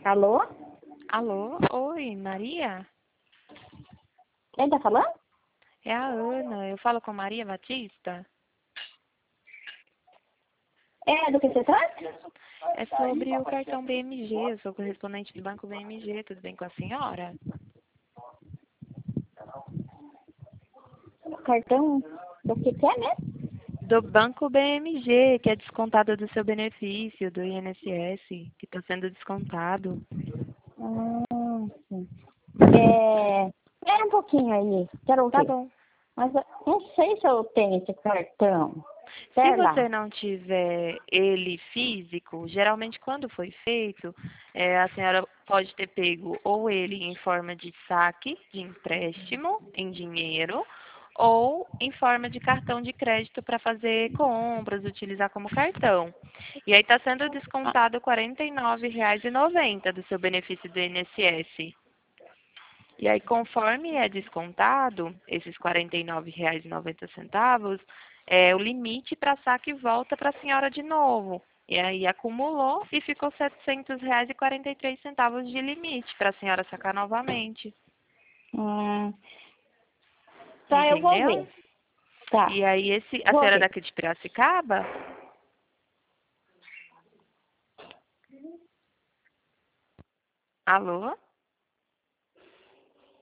Alô? Alô? Oi, Maria? Quem tá falando? É a Ana. Eu falo com Maria Batista? É, do que você trata? É sobre o cartão BMG. Eu sou correspondente do Banco BMG. Tudo bem com a senhora? O cartão do que é mesmo? Do Banco BMG, que é descontado do seu benefício, do INSS, que está sendo descontado. Sim. É um pouquinho aí, quero Tá ouvir. bom. Mas eu não sei se eu tenho esse cartão. Se Pera você lá. não tiver ele físico, geralmente quando foi feito, a senhora pode ter pego ou ele em forma de saque, de empréstimo em dinheiro, ou em forma de cartão de crédito para fazer compras, utilizar como cartão. E aí está sendo descontado R$ 49,90 do seu benefício do INSS. E aí, conforme é descontado, esses R$ 49,90, o limite para saque volta para a senhora de novo. E aí acumulou e ficou R$ 700,43 de limite para a senhora sacar novamente. Hum, tá, eu vou Entendeu? ver. Tá, E aí, a vou senhora é ver. daqui de Piracicaba? Alô?